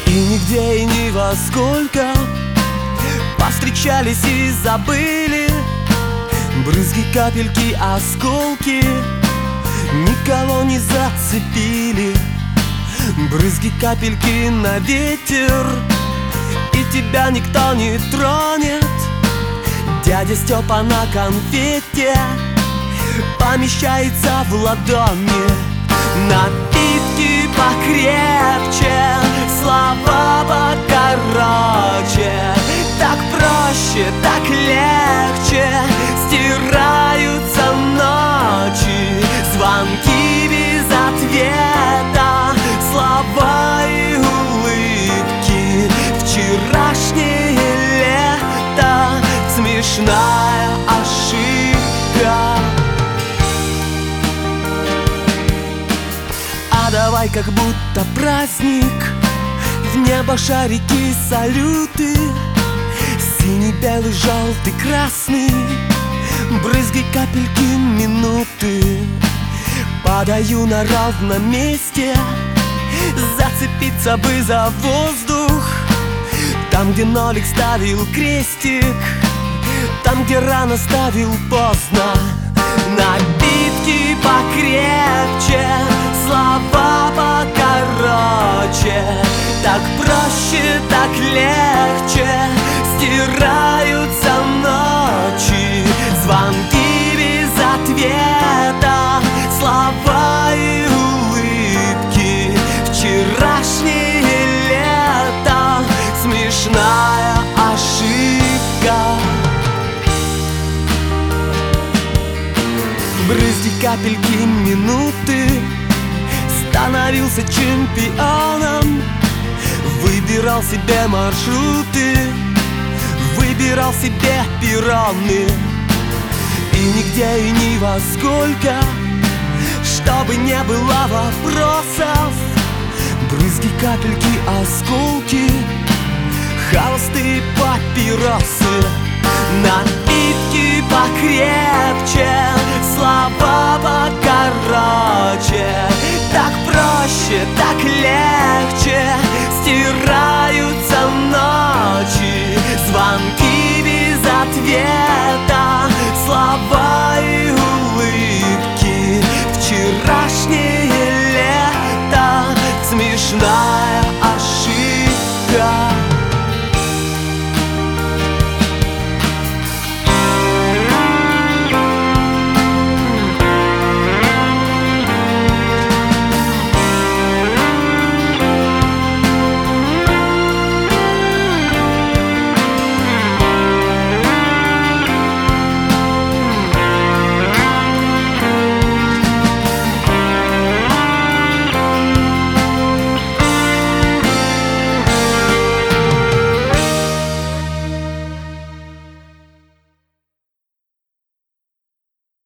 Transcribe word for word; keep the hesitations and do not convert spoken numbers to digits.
И нигде и ни во сколько повстречались и забыли брызги, капельки, осколки. Никого не зацепили брызги, капельки на ветер. И тебя никто не тронет. Дядя Степа на конфете помещается в ладони. Напитки покрепче, слова покороче. Так проще, так легче стираются ночи. Звонки без ответа, слова и улыбки. Вчерашнее лето, смешная ошибка. А давай как будто праздник, в небо шарики, салюты. Синий, белый, желтый, красный, брызги, капельки, минуты. Подаю на ровном месте, зацепиться бы за воздух. Там, где нолик ставил крестик, там, где рано ставил поздно. Напитки покрепче, слова покороче. Так проще, так легче стираются ночи. Звонки без ответа, слова и улыбки. Вчерашнее лето, смешная ошибка. Брызги, капельки, минуты. Становился чемпионом, выбирал себе маршруты, выбирал себе перроны. И нигде и ни во сколько, чтобы не было вопросов. Брызги, капельки, осколки, холосты, папиросы. Напитки покрепче, слова покороче. Так проще, так легче стираются ночи. Звонки без ответа, слова и улыбки. Вчерашнее лето, смешная